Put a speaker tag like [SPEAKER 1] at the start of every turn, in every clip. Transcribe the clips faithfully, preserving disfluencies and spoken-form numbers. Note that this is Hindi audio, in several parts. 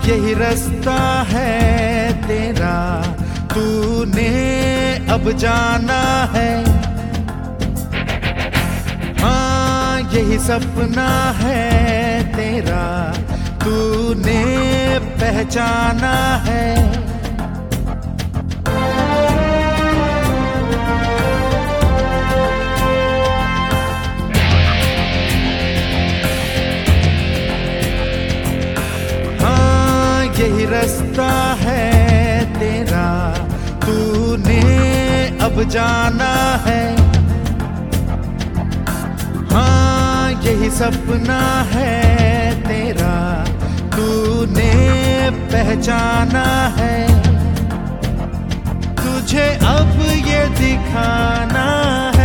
[SPEAKER 1] यही रास्ता है तेरा, तूने अब जाना है। हाँ यही सपना है तेरा, तूने पहचाना है। यही रास्ता है तेरा, तूने अब जाना है। हाँ यही सपना है तेरा, तूने पहचाना है। तुझे अब ये दिखाना है।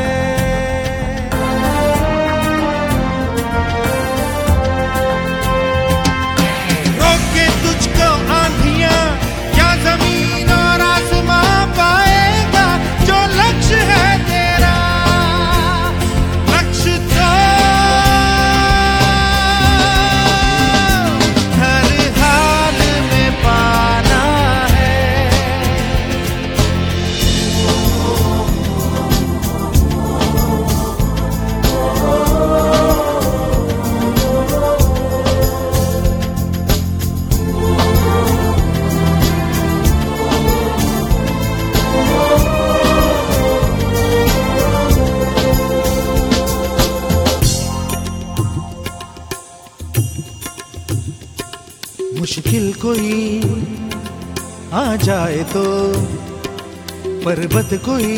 [SPEAKER 1] मुश्किल कोई आ जाए तो, पर्वत कोई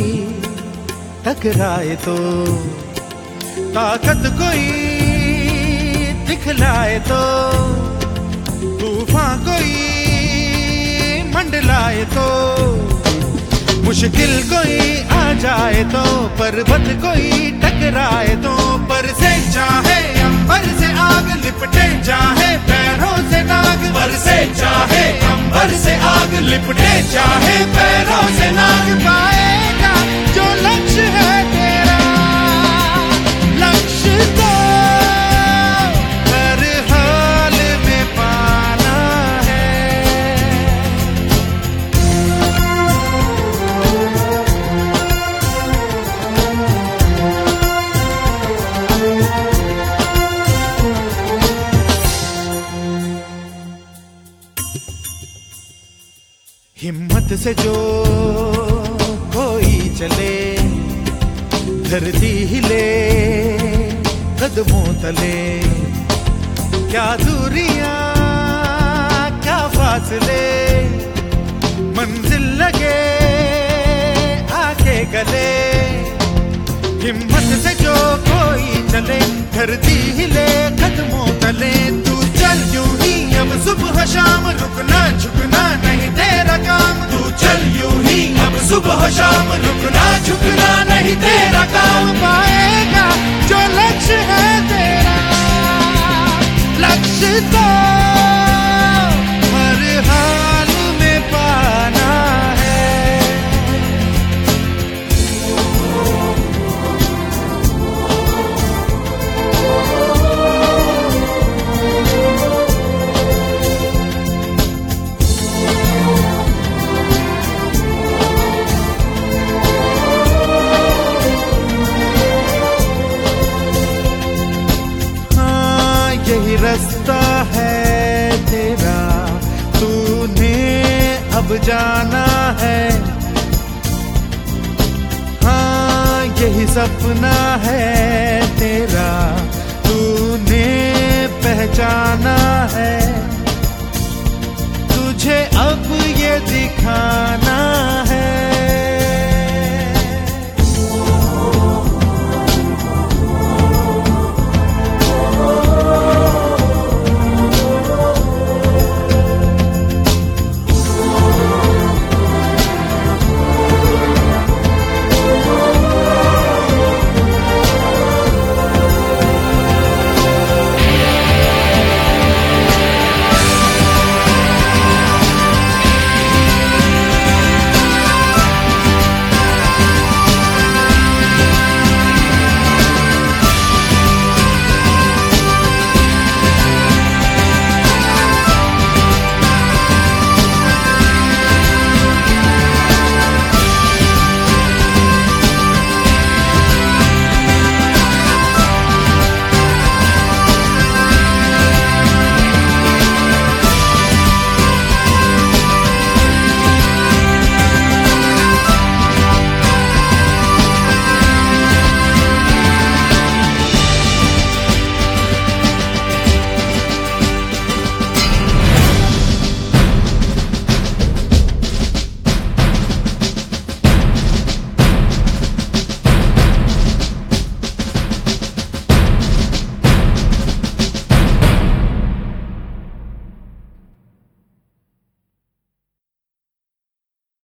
[SPEAKER 1] टकराए तो, ताकत कोई दिखलाए तो, तूफान कोई मंडलाए तो। मुश्किल कोई आ जाए तो, पर्वत कोई टकराए तो, पर से चाहे अंबर से आग लिपटे चाहे पैरों से नाग, पर से चाहे अंबर से आग लिपटे चाहे पैरों से नाग। पाएगा जो लक्ष्य है तेरा, लक्ष्य तो हर हाल में पाना है। हिम्मत से जो कोई चले, धरती हिले कदमों तले। क्या दूरियां क्या फासले, मंजिल लगे आके गले। हिम्मत से जो कोई चले, धरती हिले कदमों तले। तू चल यूं ही अब सुबह शाम, रुकना झुकना नहीं तेरा काम। तू चल यूं ही अब सुबह शाम, रुकना झुकना नहीं तेरा काम। पाएगा जो लक्ष्य है तेरा, लक्ष्य तो हर हाल में पाना है। यही रास्ता है तेरा, तूने अब जाना है। हाँ यही सपना है तेरा, तूने पहचाना है। तुझे अब ये